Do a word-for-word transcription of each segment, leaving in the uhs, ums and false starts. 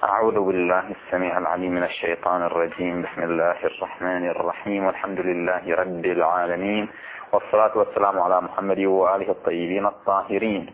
أعوذ بالله السميع العليم من الشيطان الرجيم. بسم الله الرحمن الرحيم، والحمد لله رب العالمين، والصلاة والسلام على محمد وآله الطيبين الطاهرين.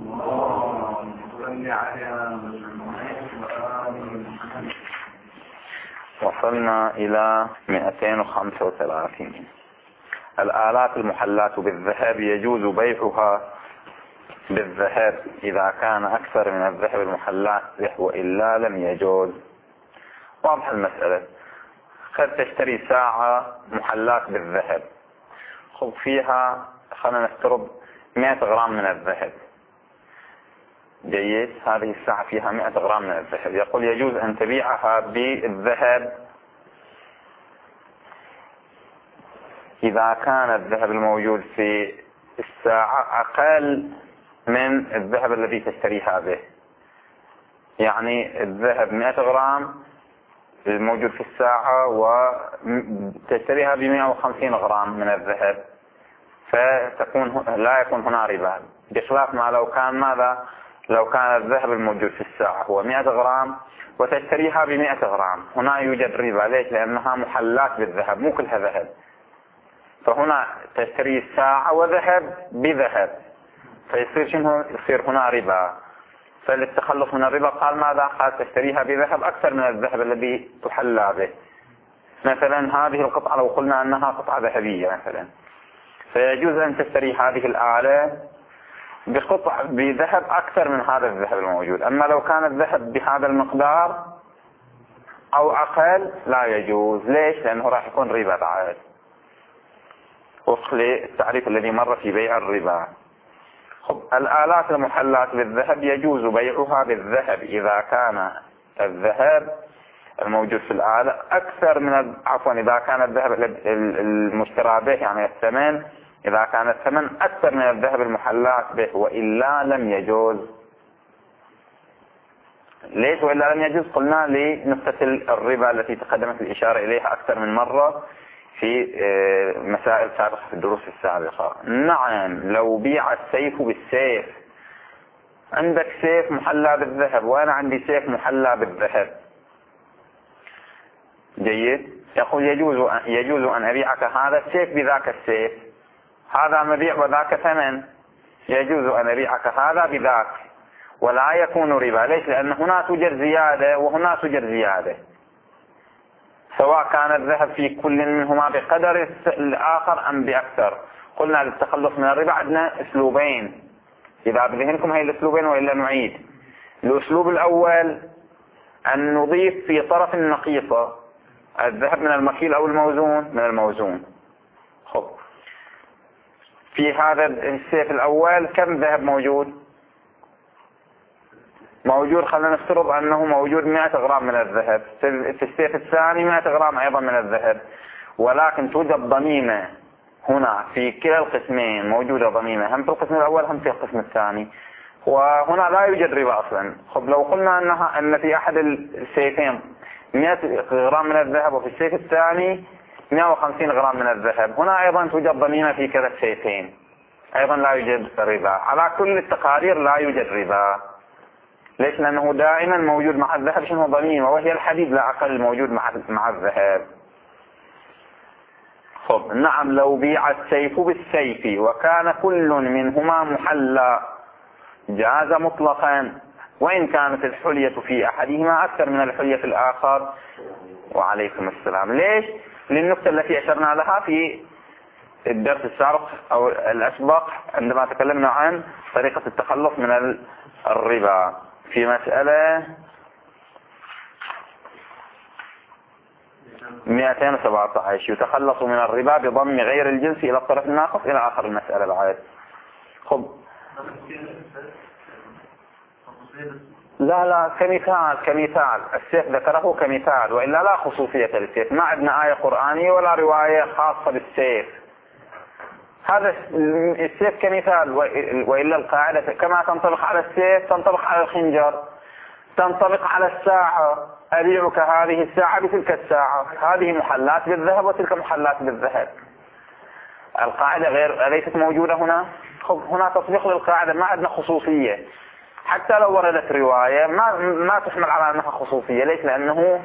وصلنا إلى مئتين وخمسة وثلاثين. الآلات المحلاة بالذهب يجوز بيعها بالذهب إذا كان أكثر من الذهب المحلاة به، وإلا لم يجوز. واضح المسألة. قد تشتري ساعة محلاة بالذهب، خذ فيها خلينا نفترض مئة غرام من الذهب. جيد، هذه الساعة فيها مئة غرام من الذهب. يقول يجوز أن تبيعها بالذهب إذا كان الذهب الموجود في الساعة أقل من الذهب الذي تشتريها به. يعني الذهب مئة غرام الموجود في الساعة وتشتريها بمئة وخمسين غرام من الذهب، فتكون لا يكون هنا ربا، بخلاف ما لو كان ماذا لو كان الذهب الموجود في الساعة هو مئة غرام وتشتريها بمئة غرام، هنا يوجد ربا. ليش؟ لأنها محلات بالذهب، مو كلها ذهب. فهنا تشتري الساعة وذهب بذهب، فيصير شنو؟ يصير هنا ربا. فللتخلص من الربا قال ماذا؟ قال تشتريها بذهب أكثر من الذهب الذي تحلى به. مثلا هذه القطعة لو قلنا أنها قطعة ذهبية مثلا، فيجوز أن تشتري هذه الآلة بقطع بذهب أكثر من هذا الذهب الموجود. أما لو كان الذهب بهذا المقدار أو أقل لا يجوز. ليش؟ لأنه راح يكون ربا بعد، وفق للتعريف الذي مر في بيع الربا. الآلات المحلاة بالذهب يجوز بيعها بالذهب إذا كان الذهب الموجود في الآلة أكثر من عفوا إذا كان الذهب المشترى به، يعني الثمن، إذا كان الثمن أكثر من الذهب المحلاة به، وإلا لم يجوز. ليش وإلا لم يجوز؟ قلنا لنقطة الربا التي تقدمت الإشارة إليها أكثر من مرة في مسائل سابقة في الدروس السابقة. نعم، لو بيع السيف بالسيف، عندك سيف محلى بالذهب وأنا عندي سيف محلى بالذهب. جيد، يقول يجوز يجوز أن أبيعك هذا السيف بذاك السيف، هذا مبيع وذاك ثمن، يجوز أن أبيعك هذا بذاك ولا يكون ربا. ليش؟ لأن هنا توجد زيادة وهنا توجد زيادة، سواء كان الذهب في كل منهما بقدر الآخر أم بأكثر. قلنا للتخلص من الربا عندنا أسلوبين، إذا بذهنكم هي الأسلوبين وإلا نعيد. الأسلوب الأول أن نضيف في طرف النقيصة الذهب من المكيل أو الموزون من الموزون. خب، في هذا السيف الأول كم ذهب موجود؟ موجود خلينا نفترض أنه موجود مئة غرام من الذهب. في السيف الثاني مئة غرام أيضا من الذهب، ولكن توجد ضميمة هنا في كلا القسمين، موجودة ضميمة هم في القسم الأول هم في القسم الثاني، وهنا لا يوجد ربا أصلا. خب، لو قلنا أنها أن في أحد السيفين مئة غرام من الذهب وفي السيف الثاني مئة وخمسين غرام من الذهب، هنا أيضا توجد ضميمة في كلا السيفين، أيضا لا يوجد ربا. على كل التقارير لا يوجد ربا. ليش؟ لأنه دائما موجود مع الذهب شنو؟ ضميمة، وهي الحديد لا أقل موجود مع مع الذهب. خب، نعم، لو بيع السيف بالسيف وكان كل منهما محلى جاز مطلقا، وإن كانت الحلية في أحدهما أكثر من الحلية في الآخر. وعليكم السلام. ليش؟ للنقطة التي أشرنا لها في الدرس السابق أو الأسبق عندما تكلمنا عن طريقة التخلص من الربا في مسألة مئتين وسبعة عشر، يتخلص من الربا بضم غير الجنس إلى الطرف الناقص إلى آخر المسألة بعد. خب، لا لا كمثال كمثال السيف ذكره كمثال، وإلا لا خصوصية للسيف. ما عندنا آية قرآنية ولا رواية خاصة بالسيف، هذا السيف كمثال. وإلا القاعدة كما تنطبق على السيف تنطبق على الخنجر، تنطبق على الساعة. أبيعك هذه الساعة بتلك الساعة، هذه محلات بالذهب وتلك محلات بالذهب. القاعدة غير ليست موجودة هنا. هنا تطبيق للقاعدة، ما عندنا خصوصية. حتى لو وردت رواية ما ما تحمل على أنها خصوصية. ليش؟ لأنه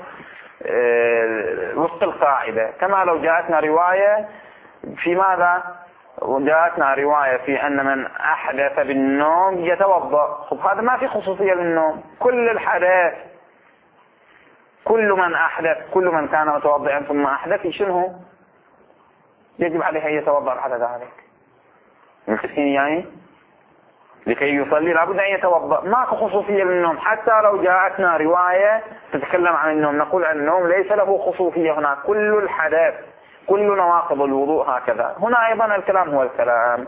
وفق القاعدة. كما لو جاءتنا رواية في ماذا؟ وجاءتنا رواية في أن من أحدث بالنوم يتوضأ، خب هذا ما في خصوصية للنوم. كل الحدث، كل من أحدث، كل من كان متوضئا ثم أحدث شنو؟ يجب عليه أن يتوضأ بعد ذلك. متفقين يعني؟ لكي يصلي لابد أن يتوضأ. ما خصوصية للنوم. حتى لو جاءتنا رواية تتكلم عن النوم نقول عن النوم ليس له خصوصية هنا. كل الحدث، كل نواقض الوضوء هكذا. هنا أيضا الكلام هو الكلام.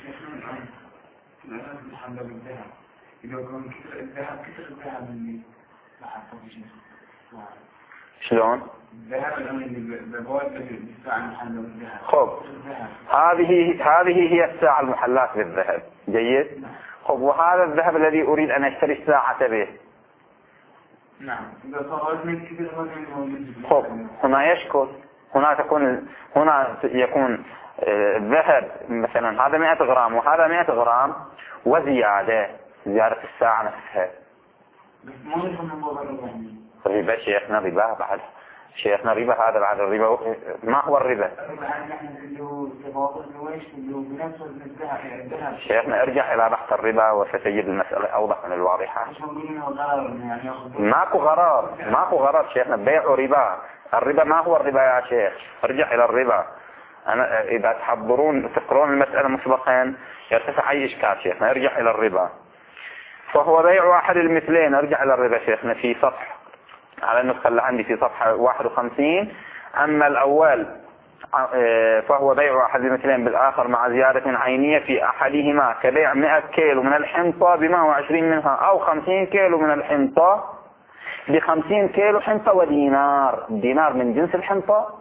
شلون؟ خب هذه هذه هي الساعة المحلاة بالذهب. جيد. خب وهذا الذهب الذي أريد أن أشتري الساعة به. نعم. خب هنا يشكل، هنا تكون، هنا يكون الذهب مثلا هذا مئة غرام وهذا مئة غرام وزيادة، زيادة الساعة نفسها. بس ما يفهم الموضوع يعني. ربا شيخنا، ربا بعد شيخنا ربا. هذا بعد الربا ما هو الربا؟ شيخنا ارجع إلى بحث الربا وستجد المسألة أوضح من الواضحة. ماكو غرار، ماكو غرار شيخنا. بيع ربا. الربا ما هو الربا يا شيخ. ارجع إلى الربا. أنا إذا تحضرون تقرون المسألة مسبقا يرتفع أي إشكال شيخنا. ارجع إلى الربا. فهو بيع أحد المثلين. ارجع إلى الربا شيخنا في صفحة على النسخة اللي عندي في صفحة واحد وخمسين. أما الأول فهو بيع أحد المثلين بالآخر مع زيادة عينية في أحدهما كبيع مئة كيلو من الحنطة بما هو عشرين منها أو خمسين كيلو من الحنطة بخمسين كيلو حنطة ودينار. دينار من جنس الحنطة.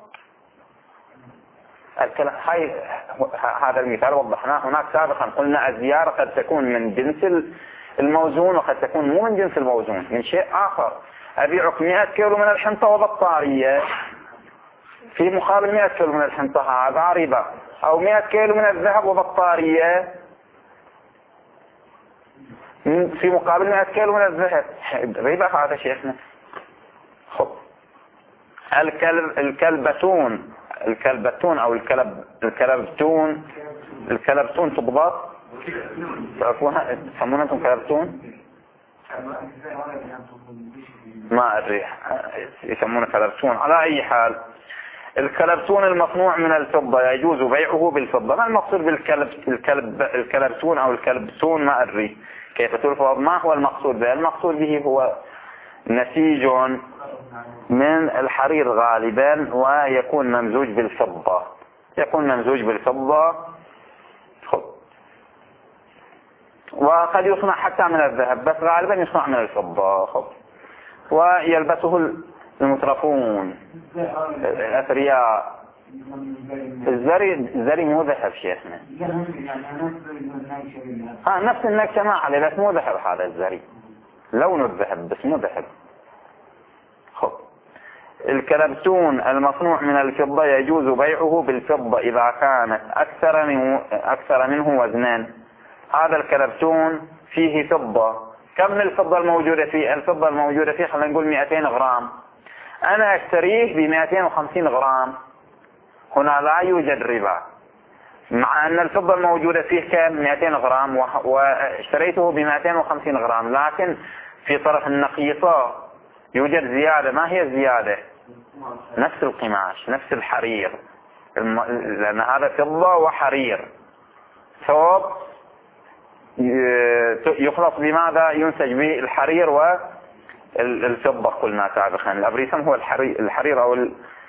هاي هذا المثال وضحناه هناك سابقا. قلنا الزيارة قد تكون من جنس الموزون وقد تكون مو من جنس الموزون، من شيء آخر. أبيعك مئة كيلو من الحنطة وبطارية في مقابل مئة كيلو من الحنطة، هذا ربا. أو مئة كيلو من الذهب وبطارية في مقابل مئة كيلو من الذهب، ربا هذا شيخنا. خب الكلب الكلبتون الكلبتون أو الكلب الكلبتون الكلبتون تضبط. تعرفونها تسمونها أنتم كلبتون؟ ما أدري يسمونه كلبتون. على أي حال الكلبتون المصنوع من الفضة يجوز بيعه بالفضة. ما المقصود بالكلب الكلب الكلبتون أو الكلبتون؟ ما أدري كيف تلفظ. ما هو المقصود به؟ المقصود به هو نسيج من الحرير غالبا ويكون ممزوج بالفضة. يكون ممزوج بالفضة. خب وقد يصنع حتى من الذهب بس غالبا يصنع من الفضة. خب ويلبسه المترفون الأثرياء. الزري الزري مو ذهب شيخنا. ها نفس النكشة ما عليه بس مو ذهب. هذا الزري لونه الذهب بس مو ذهب. خب الكلبتون المصنوع من الفضة يجوز بيعه بالفضة إذا كانت أكثر منه أكثر منه وزنان. هذا الكلبتون فيه فضة. كم من الفضة الموجودة فيه؟ الفضة الموجودة فيه خلينا نقول مئتين غرام. أنا أشتريه ب مئتين وخمسين غرام. هنا لا يوجد ربا مع أن الفضة الموجودة فيه كم؟ مئتين غرام واشتريته ب مئتين وخمسين غرام. لكن في طرف النقيصة يوجد زيادة. ما هي الزيادة؟ نفس القماش، نفس الحرير، لأن هذا فضة وحرير. ثوب يخلص بماذا؟ ينسج به الحرير والفضة. قلنا سابقا الأبريسم هو الحرير, الحرير أو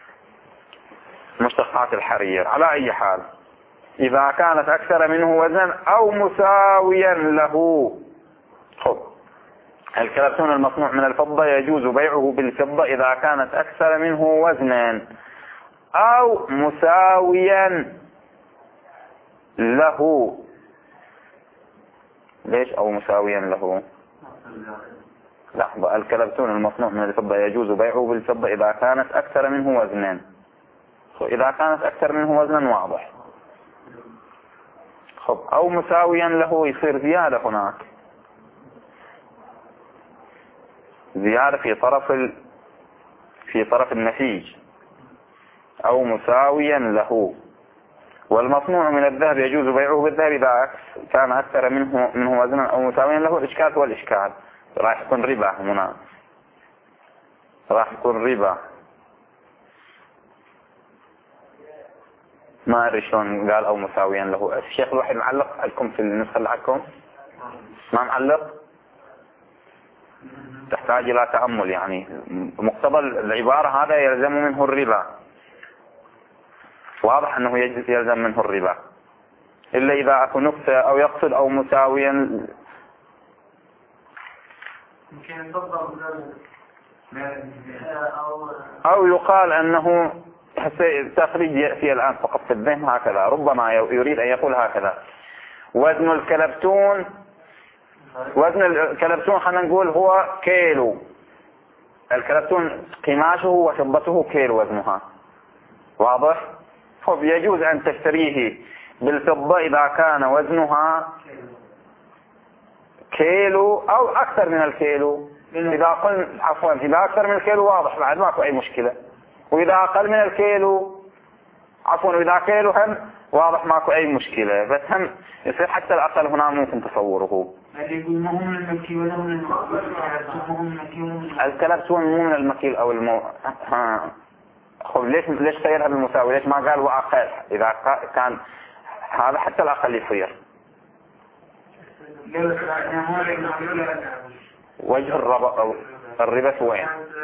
مشتقات الحرير. على أي حال إذا كانت أكثر منه وزنا أو مساويا له. خب الكلبتون المصنوع من الفضة يجوز بيعه بالفضة إذا كانت أكثر منه وزنا أو مساويا له. ليش أو مساويا له؟ لحظة. الكلبتون المصنوع من الفضة يجوز بيعه بالفضة إذا كانت أكثر منه وزنا. إذا كانت أكثر منه وزنا واضح. خب أو مساويا له يصير زيادة هناك. زيادة في طرف ال... في طرف النسيج أو مساويا له. والمصنوع من الذهب يجوز بيعه بالذهب إذا كان أكثر منه منه وزنا أو مساويا له. الإشكال هو الإشكال راح يكون ربا هنا، راح يكون ربا. ما أدري شلون قال أو مساويا له. الشيخ الوحيد معلق لكم في النسخة اللي عندكم؟ ما معلق؟ تحتاج إلى تأمل. يعني مقتضى العبارة هذا يلزم منه الربا، واضح أنه يلزم منه الربا، إلا إذا أكو نقطة أو يقصد أو مساويا. أو يقال أنه التخريج يأتي الآن فقط في الذهن هكذا، ربما يريد أن يقول هكذا: وزن الكلبتون، وزن الكلبتون خلينا نقول هو كيلو. الكلبتون قماشه وفضته كيلو وزنها، واضح؟ يجوز أن تشتريه بالفضة إذا كان وزنها كيلو أو أكثر من الكيلو. إذا قل عفوا إذا أكثر من الكيلو واضح بعد ماكو أي مشكلة، وإذا أقل من الكيلو عفوا وإذا كيلو هم واضح ماكو أي مشكلة، بس هم يصير حتى الأقل هنا ممكن تصوره. الكلبتون مو من المكيل أو المو ها. خب ليش ليش سيرها بالمساوي؟ ليش ما قال وأقل؟ إذا كان هذا حتى الأقل يصير. وجه الربا أو الربا وين؟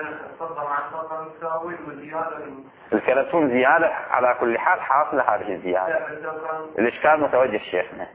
الكلبتون زيادة على كل حال حاصلة هذه الزيادة. الإشكال متوجه شيخنا،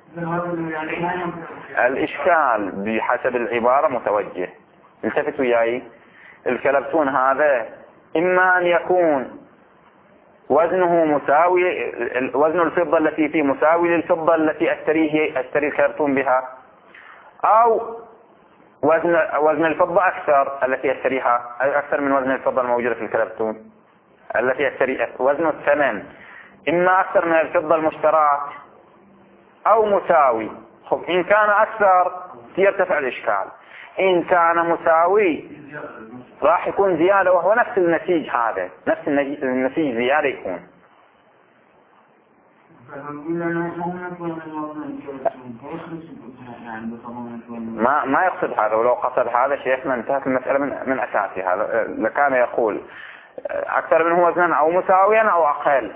الإشكال بحسب العبارة متوجه. التفتوا وياي. الكلبتون هذا إما أن يكون وزنه مساوي، وزن الفضة التي فيه مساوي للفضة التي أشتريه أشتري الكلبتون بها، أو وزن وزن الفضة أكثر التي أشتريها أكثر من وزن الفضة الموجودة في الكلبتون التي أشتري. وزن الثمن إما أكثر من الفضة المشتراه أو مساوي. خب إن كان أكثر يرتفع الإشكال، إن كان مساوي راح يكون زيادة وهو نفس النسيج، هذا نفس النسيج زيادة يكون. ما ما يقصد هذا، ولو قصد هذا شيخنا انتهت المسألة من من أساسها. هذا لكان يقول أكثر منه وزنا أو مساويا أو أقل.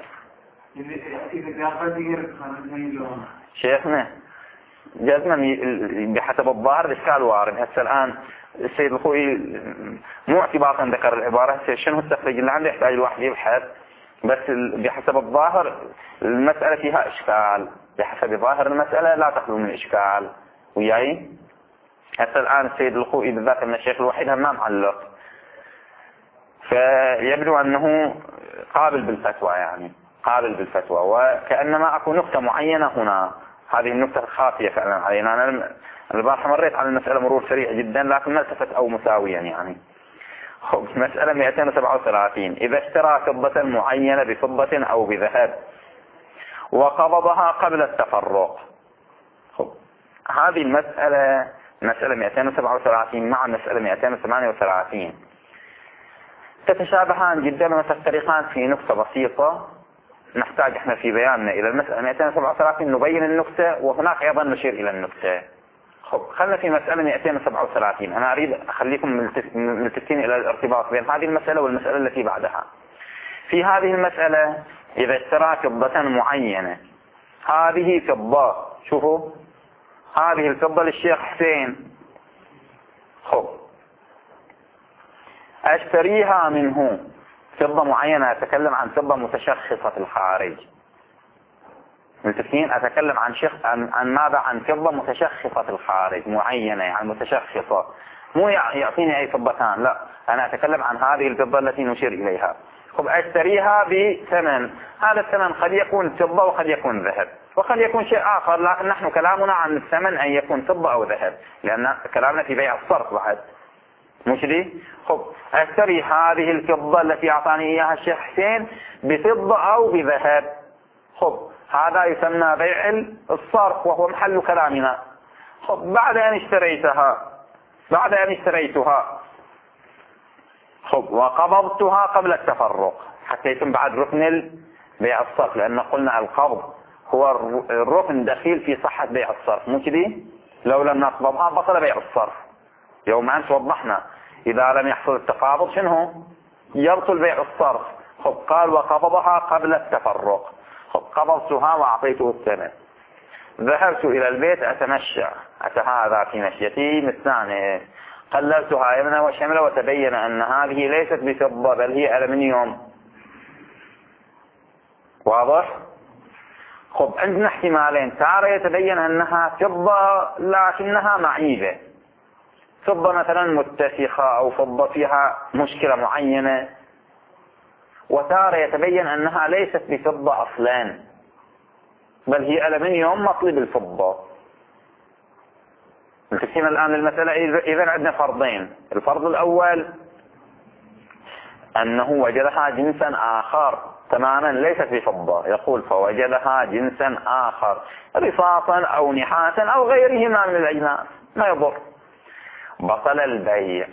شيخنا جزما بحسب الظاهر الإشكال وارد. هسه الآن السيد الخوي مو اعتباطا ذكر العبارة، شنو التخريج اللي عنده يحتاج الواحد يبحث، بس بحسب الظاهر المسألة فيها إشكال. بحسب ظاهر المسألة لا تخلو من إشكال وياي. هسه الآن السيد الخوي بالذات من الشيخ الوحيد ما معلق، فيبدو أنه قابل بالفتوى، يعني قابل بالفتوى، وكأنما أكو نقطة معينة هنا. هذه النقطة خاطئة فعلا علينا. أنا البارحة مريت على المسألة مرور سريع جدا، لكن ما التفت أو مساويا. يعني خب مسألة مئتين وسبعة وثلاثين: إذا اشترى فضة معينة بفضة أو بذهب وقبضها قبل التفرق. خب هذه المسألة مسألة مئتين وسبعة وثلاثين مع مسألة مئتين وثمانية وثلاثين تتشابهان جدا وتفترقان في نقطة بسيطة. نحتاج احنا في بياننا إلى المسألة مئتين وسبعة وثلاثين نبين النقطة، وهناك أيضا نشير إلى النقطة. خب خلنا في مسألة مئتين وسبعة وثلاثين. أنا أريد أخليكم ملتفتين إلى الارتباط بين هذه المسألة والمسألة التي بعدها. في هذه المسألة إذا اشترى فضة معينة، هذه فضة، شوفوا هذه الفضة للشيخ حسين، خب أشتريها منه فضة معينة. أتكلم عن فضة متشخصة في الخارج. ملتفتين؟ أتكلم عن شخص عن, عن ماذا؟ عن فضة متشخصة في الخارج معينة، يعني متشخصة، مو يعطيني أي فضتان، لا، أنا أتكلم عن هذه الفضة التي نشير إليها. خب أشتريها بثمن، هذا الثمن قد يكون فضة وقد يكون ذهب وقد يكون شيء آخر، لكن نحن كلامنا عن الثمن أن يكون فضة أو ذهب، لأن كلامنا في بيع الصرف بعد، مش دي؟ خب أشتري هذه الفضة التي أعطاني إياها الشيخ حسين بفضة أو بذهب. خب هذا يسمى بيع الصرف وهو محل كلامنا. خب بعد أن اشتريتها بعد أن اشتريتها خب وقبضتها قبل التفرق حتى يتم بعد ركن بيع الصرف، لأن قلنا القبض هو الركن دخيل في صحة بيع الصرف، مو كذي؟ لو لم نقبضها بطل بيع الصرف. يوم أمس وضحنا إذا لم يحصل التقابض شنو يبطل بيع الصرف. خب قال وقبضها قبل التفرق. خب قبضتها وأعطيته الثمن، ذهبت إلى البيت أتمشى، أتهاذى في مشيتي مستانس، قللتها يمنى وشملة وتبين أن هذه ليست بفضة بل هي ألمنيوم. واضح؟ خب عندنا احتمالين، تارة يتبين أنها فضة لكنها معيبة، فضة مثلا متسخة أو فضة فيها مشكلة معينة، وتارة يتبين أنها ليست بفضة أصلا بل هي ألمنيوم مطلب الفضة. انتبهنا الآن للمسألة. إذن عندنا فرضين، الفرض الأول أنه وجدها جنسا آخر تماما ليست بفضة، يقول فوجدها جنسا آخر رصاصا أو نحاسا أو غيرهما من الأجناس ما يضر، بطل البيع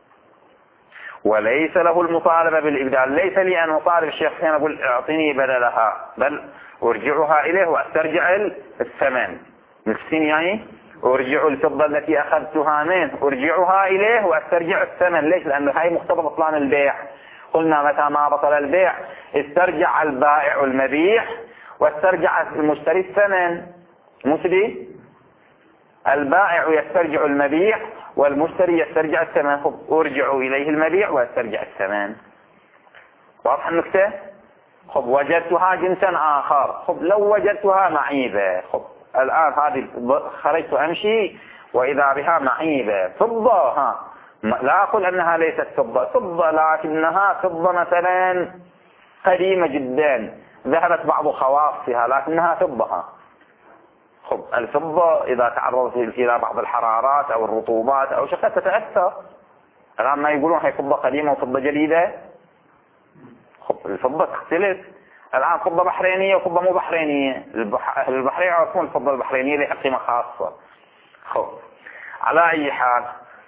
وليس له المطالبة بالإبدال. ليس لي أن أطالب الشيخ حسين أقول اعطيني بدلها، بل أرجعها إليه وأسترجع الثمن. نفسين يعني أرجع الفضة التي أخذتها منه أرجعها إليه وأسترجع الثمن. ليش؟ لأنه هاي مقتضى بطلان البيع. قلنا متى ما بطل البيع استرجع البائع المبيع واسترجع المشتري الثمن. مسلي البائع يسترجع المبيع والمشتري يسترجع الثمن. خب أرجع إليه المبيع واسترجع الثمن. واضح النكتة؟ خب وجدتها جنسا آخر. خب لو وجدتها معيبة، خب الآن هذه خرجت أمشي وإذا بها معيبة فضة، ها لا أقول أنها ليست فضة، فضة لكنها فضة مثلا قديمة جدا ذهبت بعض خواصها لكنها فضة. خب الفضة إذا تعرضت إلى بعض الحرارات أو الرطوبات أو شيء تتأثر. الآن ما يقولون هي فضة قديمة وفضة جديدة. خب الفضة تختلف. الآن فضة بحرينية وفضة مو بحرينية، أهل البحرين يعرفون الفضة البحرينية لها قيمة خاصة. خب على أي حال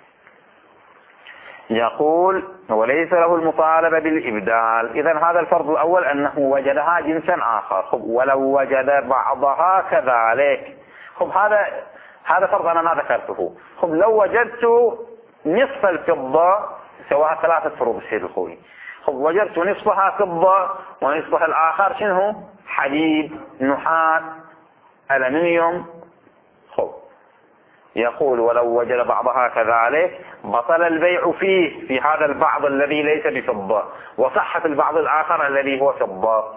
يقول وليس له المطالبة بالإبدال. إذن هذا الفرض الأول أنه وجدها جنسا آخر. خب ولو وجد بعضها كذلك. خب هذا هذا فرض أنا ما ذكرته. خب لو وجدت نصف الفضة سواء ثلاثة فروض السيد الخوي. خب وجدت نصفها فضة ونصفها الآخر شنو حديد نحاس ألمنيوم. خب يقول ولو وجد بعضها كذلك بطل البيع فيه في هذا البعض الذي ليس بفضة وصحة البعض الآخر الذي هو فضة،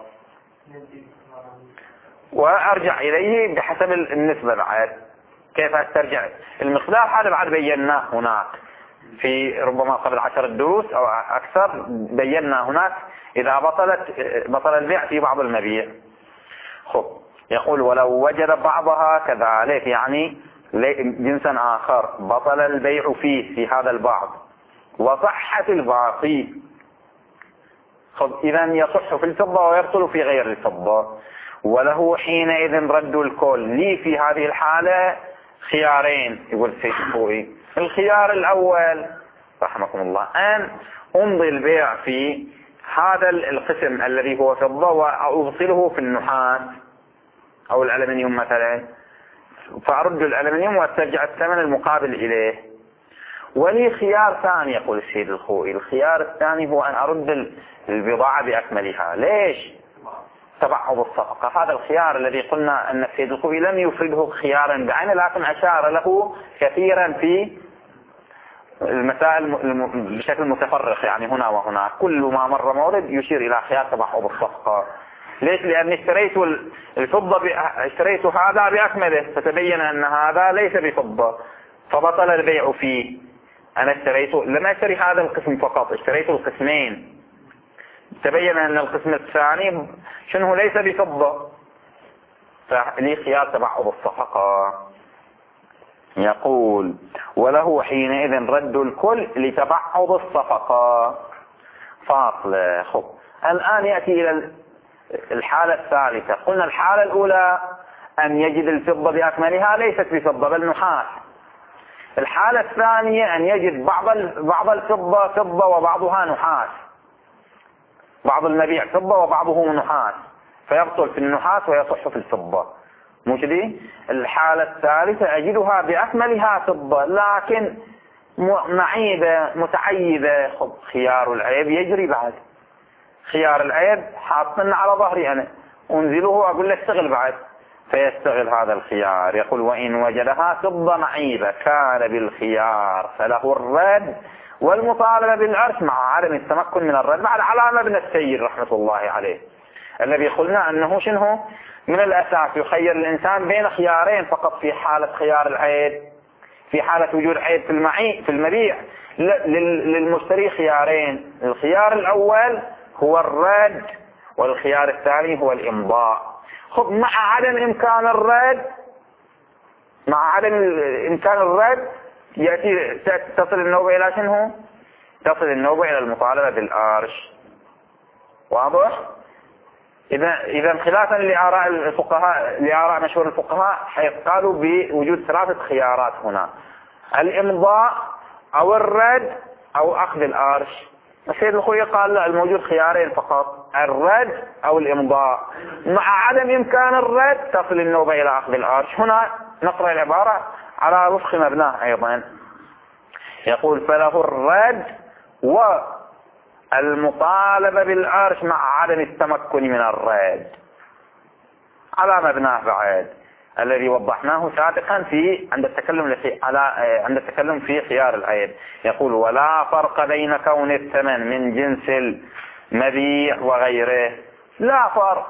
وأرجع إليه بحسب النسبة. بعد كيف أسترجع المقدار هذا بعد بيناه هناك في ربما قبل عشر دروس أو أكثر. بينا هناك إذا بطلت بطل البيع في بعض المبيع. خب يقول ولو وجد بعضها كذلك يعني جنسا آخر بطل البيع فيه في هذا البعض وصحة الباقي. خب إذن يصح في الفضة ويبطل في غير الفضة. وله حينئذ رد الكل. لي في هذه الحالة خيارين يقول السيد الخوئي. الخيار الأول رحمكم الله أن أمضي البيع في هذا القسم الذي هو فضة وأبطله في النحاس أو الألمنيوم مثلا، فأرد الألمنيوم وأسترجع الثمن المقابل إليه. ولي خيار ثاني يقول السيد الخوئي. الخيار الثاني هو أن أرد البضاعة بأكملها. ليش؟ تبعض الصفقة. هذا الخيار الذي قلنا أن السيد الخوئي لم يفرده خيارا بعينه لكن أشار له كثيرا في المسائل بشكل متفرق، يعني هنا وهنا كل ما مر مورد يشير إلى خيار تبعض الصفقة. ليش؟ لأني اشتريت الفضة ب... اشتريت هذا بأكمله فتبين أن هذا ليس بفضة فبطل البيع فيه. أنا اشتريت لما اشتري هذا القسم فقط، اشتريت القسمين تبين أن القسم الثاني شنو ليس بفضة، فلي خيار تبعض الصفقة. يقول وله حينئذ رد الكل لتبعض الصفقة. فاصلة. خب الآن يأتي إلى الحالة الثالثة. قلنا الحالة الأولى أن يجد الفضة بأكملها ليست بفضة بل نحاس. الحالة الثانية أن يجد بعض بعض الفضة فضة وبعضها نحاس، بعض المبيع فضة وبعضه نحاس، فيبطل في النحاس ويصح في الفضة، مو كذي؟ الحالة الثالثة أجدها بأكملها فضة لكن معيبة متعيبة. خب خيار العيب يجري بعد، خيار العيب حاطنا على ظهري أنا، أنزله وأقول له اشتغل بعد، فيستغل هذا الخيار. يقول وإن وجدها فضة معيبة كان بالخيار فله الرد والمطالبة بالعرش مع عدم التمكن من الرد بعد علامة ابن السيد رحمة الله عليه، الذي قلنا أنه شنو من الأساس يخير الإنسان بين خيارين فقط في حالة خيار العيب، في حالة وجود عيب في المعي في المبيع للمشتري خيارين، الخيار الأول هو الرد والخيار الثاني هو الإمضاء. خب مع عدم إمكان الرد مع عدم إمكان الرد يأتي تصل النوبة إلى شنو؟ تصل النوبة إلى المطالبة بالأرش. واضح؟ إذا إذا خلافا لآراء الفقهاء لآراء مشهور الفقهاء حيث قالوا بوجود ثلاثة خيارات هنا، الإمضاء أو الرد أو أخذ الأرش. السيد الخوي قال لا، الموجود خيارين فقط، الرد أو الإمضاء، مع عدم إمكان الرد تصل النوبة إلى أخذ الأرش. هنا نقرأ العبارة على وفق مبناه أيضا، يقول فله الرد والمطالبة بالأرش مع عدم التمكن من الرد على مبناه بعد الذي وضحناه سابقا في عند التكلم على عند التكلم في خيار العيب. يقول ولا فرق بين كون الثمن من جنس المبيع وغيره، لا فرق.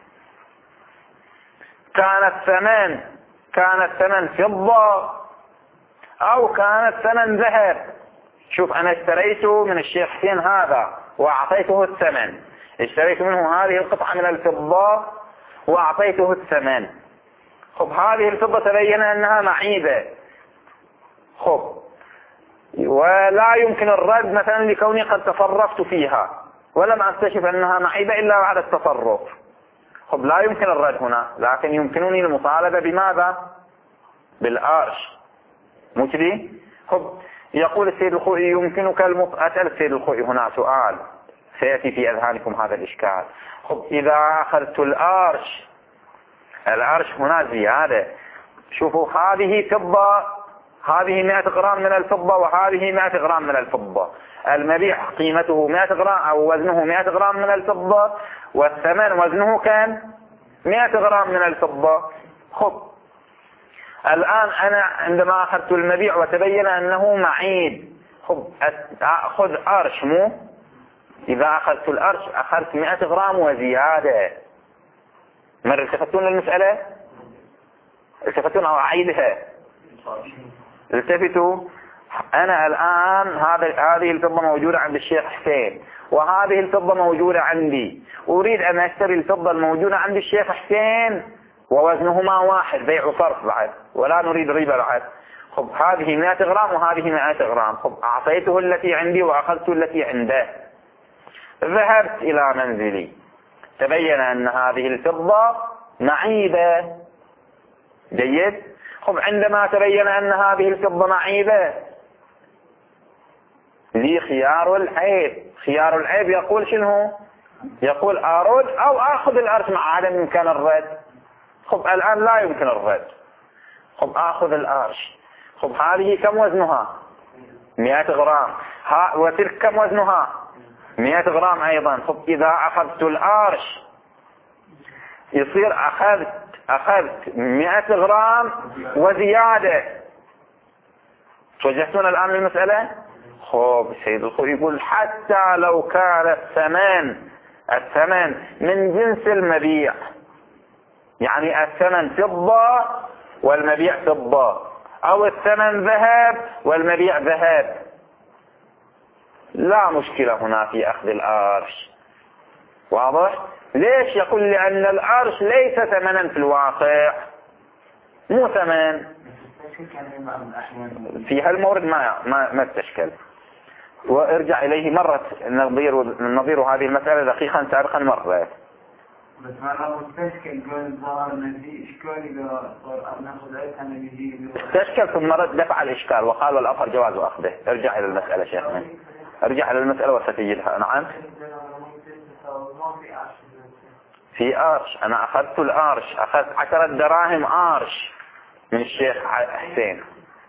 كان الثمن كان الثمن فضة أو كان الثمن ذهب. شوف أنا اشتريته من الشيخ حسين هذا وأعطيته الثمن، اشتريت منه هذه القطعة من الفضة وأعطيته الثمن. خب هذه الفضة تبين أنها معيبة، خب ولا يمكن الرد مثلا لكوني قد تصرفت فيها ولم أكتشف أنها معيبة إلا بعد التصرف. خب لا يمكن الرد هنا، لكن يمكنني المطالبة بماذا؟ بالأرش، مو كذي؟ خب يقول السيد الخوئي يمكنك المط... أسأل السيد الخوئي هنا سؤال سيأتي في أذهانكم هذا الإشكال. خب إذا أخذت الأرش، الأرش هنا زيادة، شوفوا هذه فضة، هذه مئة غرام من الفضة وهذه مئة غرام من الفضة، المبيع قيمته مئة غرام أو وزنه مئة غرام من الفضة والثمن وزنه كان مئة غرام من الفضة. خب الآن أنا عندما أخذت المبيع وتبين أنه معيب، خب أخذ أرش، مو إذا أخذت الأرش أخذت مئة غرام وزيادة. مر التفتون للمسألة؟ التفتون أو أعيدها؟ التفتوا. أنا الآن هذه الفضة موجودة عند الشيخ حسين وهذه الفضة موجودة عندي، أريد أن أشتري الفضة الموجودة عند الشيخ حسين ووزنهما واحد، بيع صرف بعد ولا نريد ربا بعد. خب هذه مئة غرام وهذه مئة غرام، خب أعطيته التي عندي وأخذت التي عنده. ذهبت إلى منزلي تبين أن هذه الفضة معيبة، جيد. خب عندما تبين أن هذه الفضة معيبة لي خيار العيب. خيار العيب يقول شنو؟ يقول أرد أو أخذ الأرش مع عدم إمكان الرد. خب الآن لا يمكن الرد، خب أخذ الأرش. خب هذه كم وزنها؟ مئة غرام، ها وتلك كم وزنها؟ مئة غرام أيضا. خب إذا أخذت الأرش يصير أخذت أخذت مئة غرام وزيادة. توجهتون الآن للمسألة؟ خب السيد الخوئي يقول حتى لو كان الثمن الثمن من جنس المبيع، يعني الثمن فضة والمبيع فضة، أو الثمن ذهب والمبيع ذهب، لا مشكلة هنا في أخذ الأرش. واضح؟ ليش؟ يقول لأن الأرش ليس ثمنا في الواقع، مو ثمن في هالمورد، ما ما ما تشكل. وارجع إليه مرة نظير نظير هذه المسألة دقيقا سابقا مرة. بس مرة مستشكل قول ظهر نفسي إشكال إذا صار ناخذ عيدها نبيجي استشكل ثم رد دفع الإشكال وقال والأظهر جواز أخذه. ارجع إلى المسألة شيخنا، ارجع إلى المسألة وستجدها. نعم في أرش، أنا أخذت الأرش، أخذت عشرة دراهم أرش من الشيخ حسين.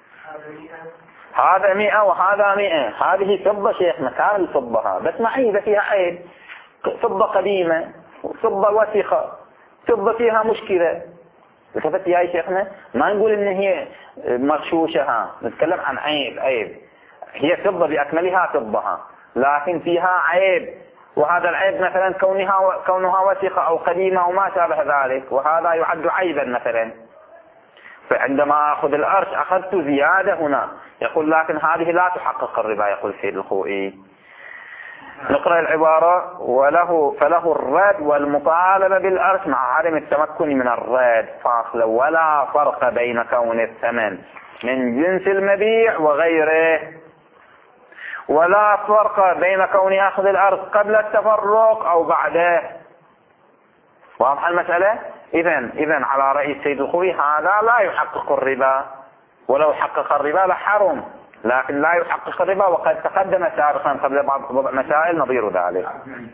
هذا مئة وهذا مئة، هذه فضة شيخنا كامل الفضة، بس معيبة فيها عيب، فضة قديمة فضة وسخة، فضة فيها مشكلة. التفت يا شيخنا، ما نقول ان هي مغشوشة، ها نتكلم عن عيب. عيب هي فضة بأكملها فضها، لكن فيها عيب، وهذا العيب مثلا كونها كونها وسخة أو قديمة وما شابه ذلك، وهذا يعد عيبا مثلا. فعندما أخذ الأرش أخذت زيادة هنا. يقول لكن هذه لا تحقق الربا، يقول سيد الخوئي. نقرأ العبارة: وله فله الرد والمطالبة بالأرش مع عدم التمكن من الرد فاصلة، ولا فرق بين كون الثمن من جنس المبيع وغيره، ولا فرق بين كون أخذ الأرش قبل التفرق أو بعده. واضح المسألة؟ إذن إذن على رأي السيد الخوئي هذا لا يحقق الربا، ولو حقق الربا لحرم، لكن لا يحقق الربا، وقد تقدم سابقا قبل بعض مسائل نظير ذلك.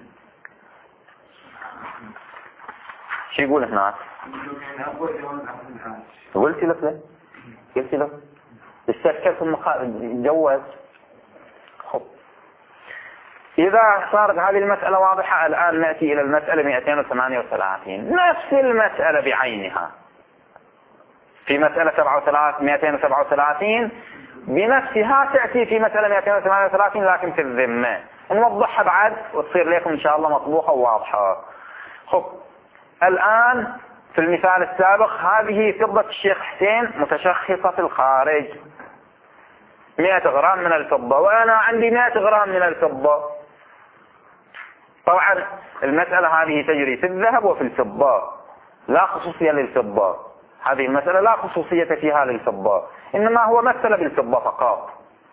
شو يقول هناك؟ قلت له قلت له استشكل ثم جوز. إذا صارت هذه المسألة واضحة، الآن نأتي إلى المسألة مئتين وثمانية وثلاثين، نفس المسألة بعينها. في مسألة مئتين وسبعة وثلاثين بنفسها تأتي في مسألة مئتين وثمانية وثلاثين لكن في الذمة. نوضحها بعد وتصير لكم إن شاء الله مطبوخة وواضحة. خب الآن في المثال السابق هذه فضة الشيخ حسين متشخصة في الخارج مئة غرام من الفضة، وأنا عندي مئة غرام من الفضة. طبعا المسألة هذه تجري في الذهب وفي الفضة، لا خصوصية للفضة. هذه المسألة لا خصوصية فيها للفضة، إنما هو مثل بالفضة فقط.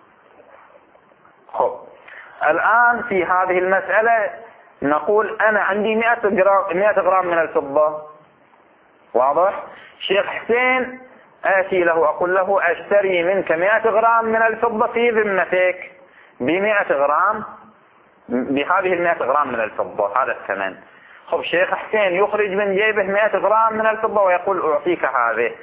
خب الآن في هذه المسألة نقول أنا عندي مئة غرام من الفضة. واضح؟ شيخ حسين آتي له أقول له أشتري منك مئة غرام من الفضة في ذمتك بمئة غرام، بهذه المئة غرام من الفضة، هذا الثمن. خب شيخ حسين يخرج من جيبه مئة غرام من الفضة ويقول أعطيك هذه.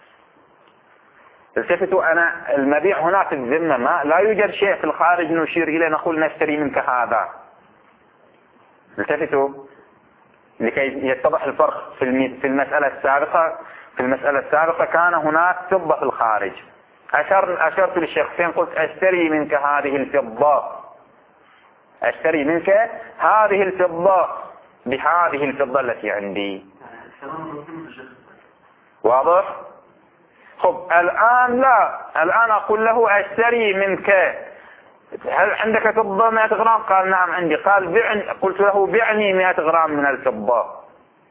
التفتوا، أنا المبيع هنا في الذمة، ما لا يوجد شيء في الخارج نشير إليه نقول نشتري منك هذا. التفتوا لكي يتضح الفرق في المسألة السابقة. في المسألة السابقة كان هناك فضة في الخارج، أشر أشرت للشيخ حسين قلت أشتري منك هذه الفضة، أشتري منك هذه الفضة بهذه الفضة التي عندي. واضح؟ خب الآن لا، الآن أقول له أشتري منك، هل عندك فضة مئة غرام؟ قال نعم عندي. قال بعني، قلت له بعني مئة غرام من الفضة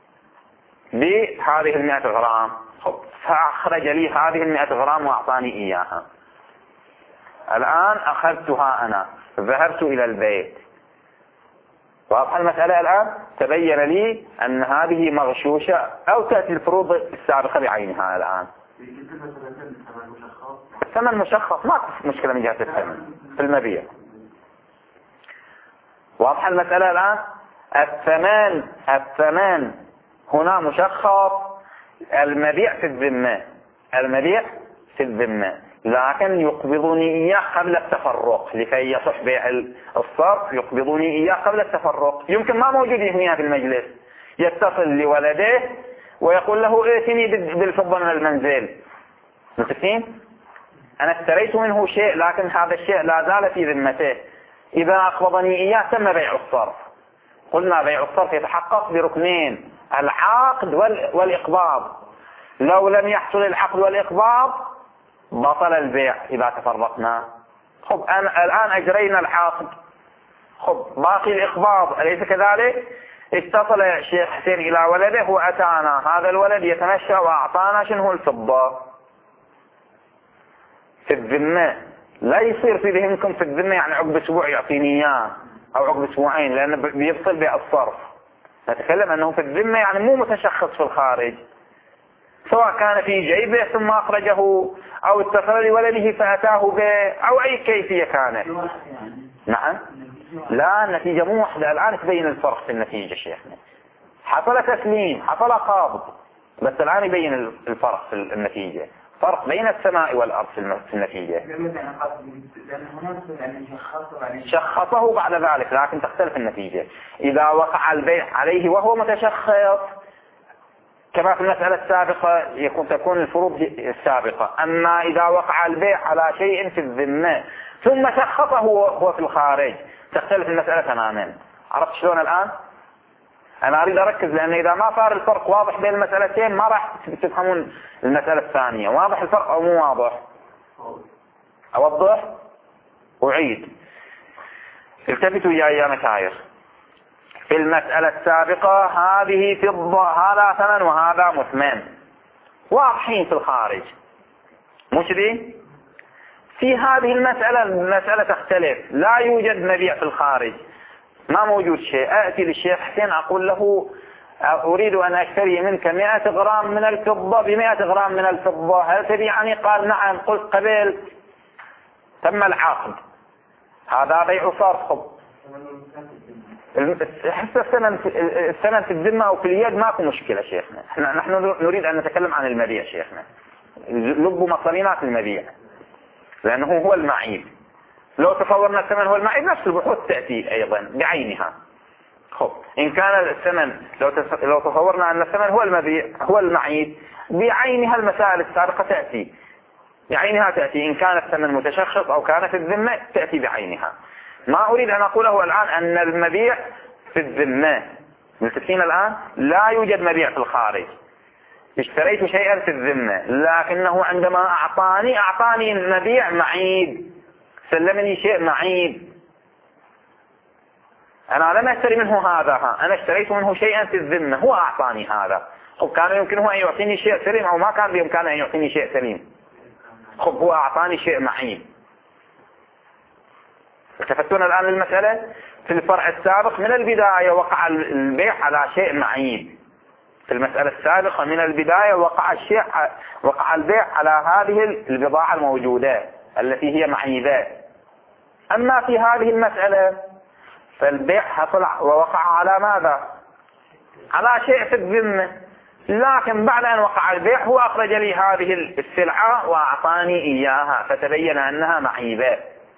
بهذه المئة غرام. خب فأخرج لي هذه المئة غرام وأعطاني إياها. الآن أخذتها أنا، ذهبت إلى البيت. واضح المسألة الآن؟ تبين لي أن هذه مغشوشة أو تأتي الفروض السابقة بعينها. الآن الثمن مشخص، ما في مشكلة من جهة الثمن في المبيع. واضح المسألة الآن؟ الثمن الثمن هنا مشخص، المبيع في الذمة، المبيع في الذمة، لكن يقبضني إياه قبل التفرق لكي يصح بيع الصرف. يقبضني إياه قبل التفرق، يمكن ما موجود هنا في المجلس، يتصل لولده ويقول له ائتني بالفضة من المنزل. متفقين؟ أنا اشتريت منه شيء لكن هذا الشيء لا زال في ذمته. إذا أقبضني إياه تم بيع الصرف. قلنا بيع الصرف يتحقق بركنين: العقد والإقباض. لو لم يحصل العقد والإقباض بطل البيع إذا تفرقنا. خب أنا الآن أجرينا العقد، خب باقي الإقباض، أليس كذلك؟ اتصل الشيخ حسين إلى ولده وأتانا، هذا الولد يتمشى وأعطانا شنو؟ الفضة في الذمة. لا يصير في ذهنكم في الذمة يعني عقب أسبوع يعطيني إياه أو عقب أسبوعين، لأنه بيبطل بيع الصرف. نتكلم أنه في الذمة يعني مو متشخص في الخارج، سواء كان في جيبه ثم أخرجه أو اتصل لولده فأتاه به أو أي كيفية كانت. نعم. لا، النتيجة مو واحدة. الآن تبين الفرق في النتيجة شيخنا. حصل تسليم، حصل قابض، بس الآن يبين الفرق في النتيجة، فرق بين السماء والأرض في النتيجة. شخصه بعد ذلك، لكن تختلف النتيجة. إذا وقع البيع عليه وهو متشخص كما في المسألة السابقة يكون تكون الفروض السابقة. أما إذا وقع البيع على شيء في الذمة ثم شخصه هو في الخارج تختلف المسألة تماما. عرفت شلون الآن؟ أنا أريد أركز، لأن إذا ما صار الفرق واضح بين المسألتين ما راح تفهمون المسألة الثانية. واضح الفرق أو مو واضح؟ أوضح؟ أعيد. التفتوا وياي يا مشايخ. في المسألة السابقة هذه فضة، هذا ثمن وهذا مثمن، واضحين في الخارج، مش دي؟ في هذه المسألة المسألة تختلف، لا يوجد مبيع في الخارج، ما موجود شيء. أأتي للشيخ حسين أقول له أريد أن أشتري منك مئة غرام من الفضة بمئة غرام من الفضة، هل تبيعني؟ قال نعم. قلت قبلت، تم العقد، هذا بيع صرف. حتى الثمن الثمن في الذمة أو في اليد ماكو مشكلة شيخنا. احنا نحن نريد أن نتكلم عن المبيع شيخنا، لب مصارينا في المبيع، لأنه هو المعيب. لو تصورنا الثمن هو المعيب نفس البحوث تأتي أيضا بعينها. خب إن كان الثمن لو لو تصورنا أن الثمن هو المبيع هو المعيب بعينها، المسائل السابقة تأتي بعينها تأتي. إن كان الثمن متشخص أو كان في الذمة تأتي بعينها. ما أريد أن أقوله الآن أن المبيع في الذمة، متفقين الآن؟ لا يوجد مبيع في الخارج. اشتريت شيئا في الذمة لكنه عندما أعطاني أعطاني المبيع معيب، سلمني شيء معيب. أنا لم أشتري منه هذا، أنا اشتريت منه شيئا في الذمة، هو أعطاني هذا. خب كان يمكنه أن يعطيني شيء سليم أو ما كان بإمكانه أن يعطيني شيء سليم. خب هو أعطاني شيء معيب. التفتون الآن المسألة في الفرع السابق من البداية وقع البيع على شيء معيب. في المسألة السابقة من البداية وقع الشيء وقع البيع على هذه البضاعة الموجودة التي هي معيبة. أما في هذه المسألة فالبيع حصل ووقع على ماذا؟ على شيء في الذمة، لكن بعد أن وقع البيع هو أخرج لي هذه السلعة وأعطاني إياها فتبين أنها معيبة.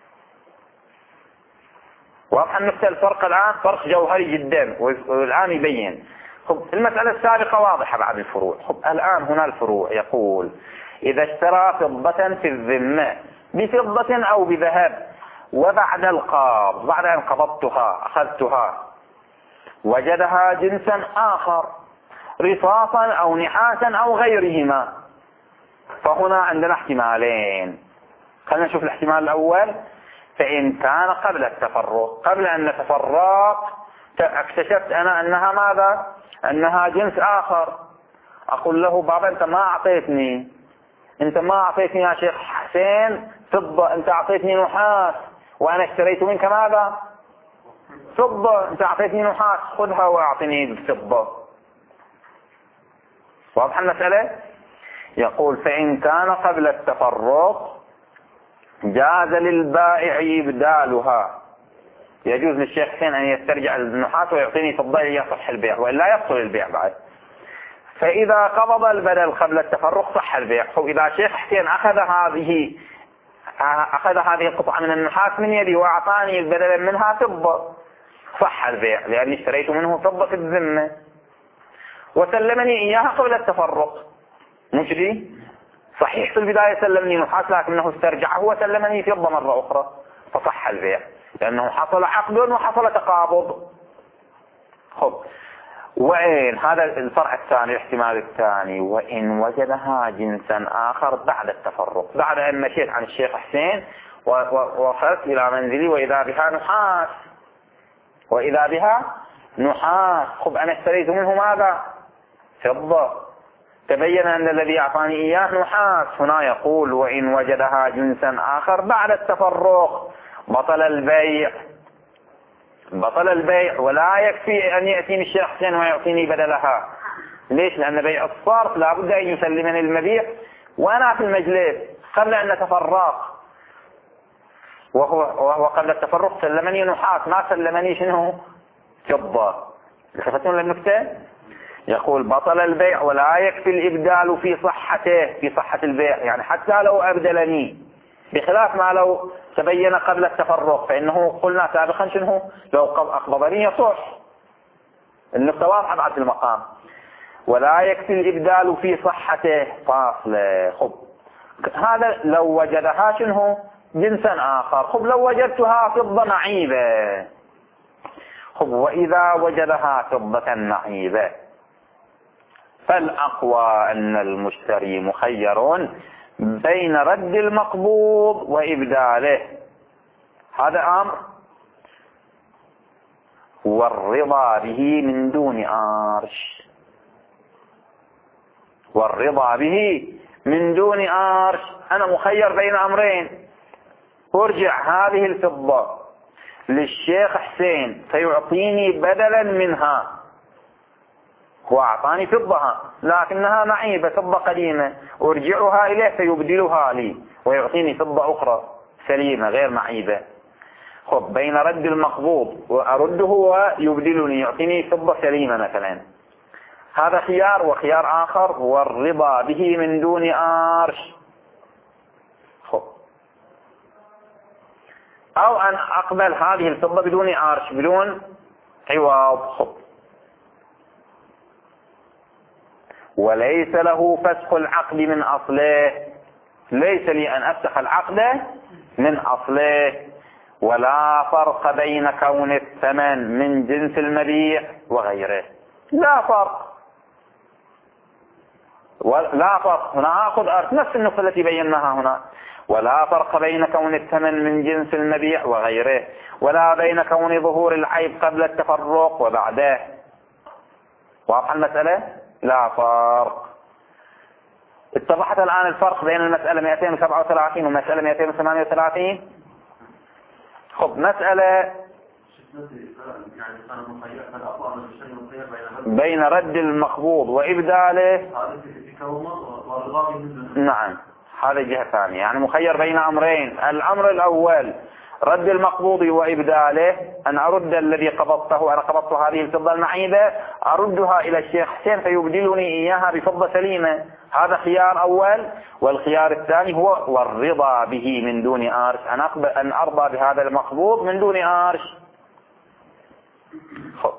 واضح النقطة؟ الفرق الآن فرق جوهري جدا والآن يبين. خب المسألة السابقة واضحة بعد الفروع. خب الآن هنا الفروع يقول إذا اشترى فضة في الذمة بفضة أو بذهب وبعد القبض، بعد أن قبضتها أخذتها، وجدها جنسا آخر رصاصا أو نحاسا أو غيرهما، فهنا عندنا احتمالين. خلينا نشوف الاحتمال الأول. فإن كان قبل التفرق، قبل أن نتفرق اكتشفت أنا أنها ماذا؟ أنها جنس آخر. أقول له بابا أنت ما أعطيتني، أنت ما أعطيتني يا شيخ حسين فضة، أنت أعطيتني نحاس وأنا اشتريت منك ماذا؟ فضة. أنت أعطيتني نحاس، خذها وأعطني الفضة. واضح المسألة؟ يقول فإن كان قبل التفرق جاز للبائع إبدالها، يجوز للشيخ حسين أن يسترجع النحاس ويعطيني فضة يصح البيع وإلا يبطل البيع بعد. فإذا قبض البدل قبل التفرق صح البيع. وإذا الشيخ حسين أخذ هذه أخذ هذه القطعة من النحاس من يدي وأعطاني البدل منها فضة صح البيع، لأني اشتريت منه فضة في الذمة وسلمني إياها قبل التفرق. مش دي؟ صحيح في البداية سلمني نحاس لكنه استرجعه وسلمني فضة مرة أخرى فصح البيع، لأنه حصل عقد وحصل تقابض. خب وإن هذا الفرع الثاني الاحتمال الثاني، وإن وجدها جنسا آخر بعد التفرق، بعد أن مشيت عن الشيخ حسين ووصلت إلى منزلي وإذا بها نحاس وإذا بها نحاس. خب أنا اشتريت منه ماذا؟ فضة، تبين أن الذي أعطاني إياه نحاس. هنا يقول وإن وجدها جنسا آخر بعد التفرق بطل البيع. بطل البيع ولا يكفي أن يأتيني الشيخ حسين ويعطيني بدلها. ليش؟ لأن بيع الصرف لابد أن يسلمني المبيع وأنا في المجلس قبل أن نتفرق، وهو, وهو قبل التفرق سلمني نحاس ما سلمني شنو؟ فضة. التفتون للنكتة؟ يقول بطل البيع ولا يكفي الإبدال في صحته، في صحة البيع، يعني حتى لو أبدلني، بخلاف ما لو تبين قبل التفرق فإنه قلنا سابقا شنو؟ لو أقبضني يصح. النقطة واضحة بعد المقام. ولا يكفي الإبدال في صحته فاصلة. خب هذا لو وجدها شنو؟ جنسا آخر. خب لو وجدتها فضة معيبة. خب وإذا وجدها فضة معيبة فالأقوى أن المشتري مخير بين رد المقبوض وإبداله، هذا أمر، والرضا به من دون أرش، والرضا به من دون أرش. أنا مخير بين أمرين، أرجع هذه الفضة للشيخ حسين فيعطيني بدلا منها، هو أعطاني فضها لكنها معيبة فضة قديمة، أرجعها إليه فيبدلها لي ويعطيني فضة أخرى سليمة غير معيبة. خب بين رد المقبوض وأرده ويبدلني يعطيني فضة سليمة مثلا، هذا خيار. وخيار آخر هو الرضا به من دون أرش. خب أو أن أقبل هذه الفضة بدون أرش بدون عوض. خب وليس له فسخ العقد من أصله، ليس لي أن أفسخ العقد من أصله. ولا فرق بين كون الثمن من جنس المبيع وغيره، لا فرق، لا فرق. هنا أخذ أرث نفس النقطة التي بيناها هنا. ولا فرق بين كون الثمن من جنس المبيع وغيره، ولا بين كون ظهور العيب قبل التفرق وبعده. واضح المسألة؟ لا فرق. اتضحت الآن الفرق بين المسألة مئتين وسبعة وثلاثين ومسألة مئتين وثمانية وثلاثين. خب مسألة بين رد المقبوض وإبداله، نعم هذا جهة ثانية، يعني مخير بين أمرين. الأمر الأول رد المقبوض وإبداله، أن أرد الذي قبضته، أنا قبضت هذه الفضة المعيبة أردها إلى الشيخ حسين فيبدلني إياها بفضة سليمة، هذا خيار أول. والخيار الثاني هو والرضا به من دون أرش، أن أقبل أن أرضى بهذا المقبوض من دون أرش. خب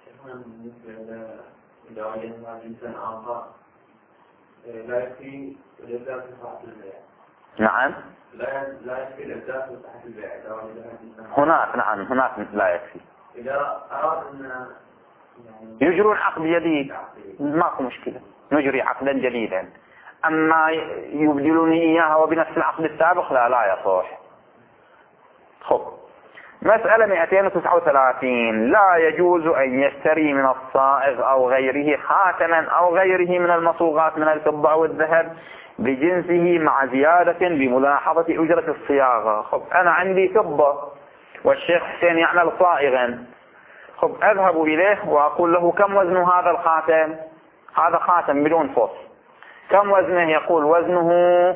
لا يكفي الإبدال في صحة البيع. نعم لا لا يكفي الإبدال في صحة البيع. هناك نعم هناك لا يكفي. إذا أراد أن يجرون عقد جديد ماكو مشكلة، نجري عقدا جديدا. أما يبدلوني إياها وبنفس العقد السابق لا لا يصح. خب مسألة مئتين وتسعة وثلاثين. لا يجوز أن يشتري من الصائغ أو غيره خاتما أو غيره من المصوغات من الفضة أو الذهب بجنسه مع زيادة بملاحظة أجرة الصياغة. خب أنا عندي فضة والشيخ حسين يعمل صائغا، خب أذهب إليه وأقول له كم وزن هذا الخاتم؟ هذا خاتم بدون فص، كم وزنه؟ يقول وزنه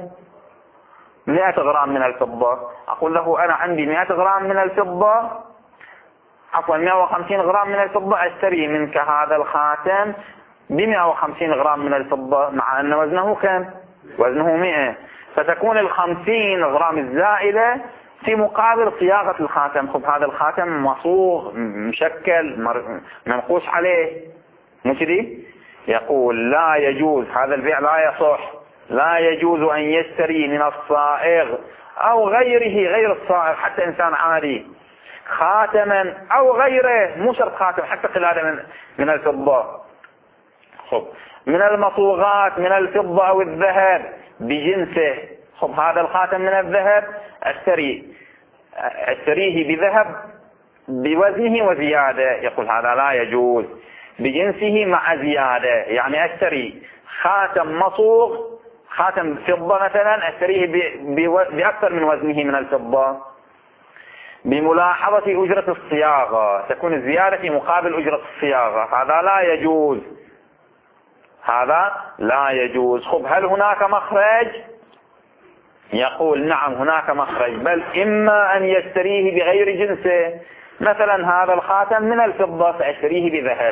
مئة غرام من الفضة. أقول له أنا عندي مئة غرام من الفضة، عفوا مئة وخمسين غرام من الفضة، أشتري منك هذا الخاتم بمئة وخمسين غرام من الفضة، مع أن وزنه كم؟ وزنه مئة، فتكون الخمسين غرام الزائدة في مقابل صياغة الخاتم. خب هذا الخاتم مصوغ مشكل منقوش عليه مشري. يقول لا يجوز هذا البيع، لا يصح. لا يجوز أن يشتري من الصائغ أو غيره، غير الصائغ حتى إنسان عادي، خاتما أو غيره، مو شرط خاتم، حتى قلادة من, من الفضة، خب من المصوغات من الفضة أو الذهب بجنسه. خب هذا الخاتم من الذهب أشتري أشتريه بذهب بوزنه وزيادة، يقول هذا لا يجوز. بجنسه مع زيادة، يعني أشتري خاتم مصوغ، خاتم فضة مثلا، أشتريه بأكثر من وزنه من الفضة بملاحظة أجرة الصياغة، تكون الزيادة في مقابل أجرة الصياغة، هذا لا يجوز، هذا لا يجوز. خب هل هناك مخرج؟ يقول نعم هناك مخرج، بل إما أن يشتريه بغير جنسه، مثلا هذا الخاتم من الفضة فأشتريه بذهب،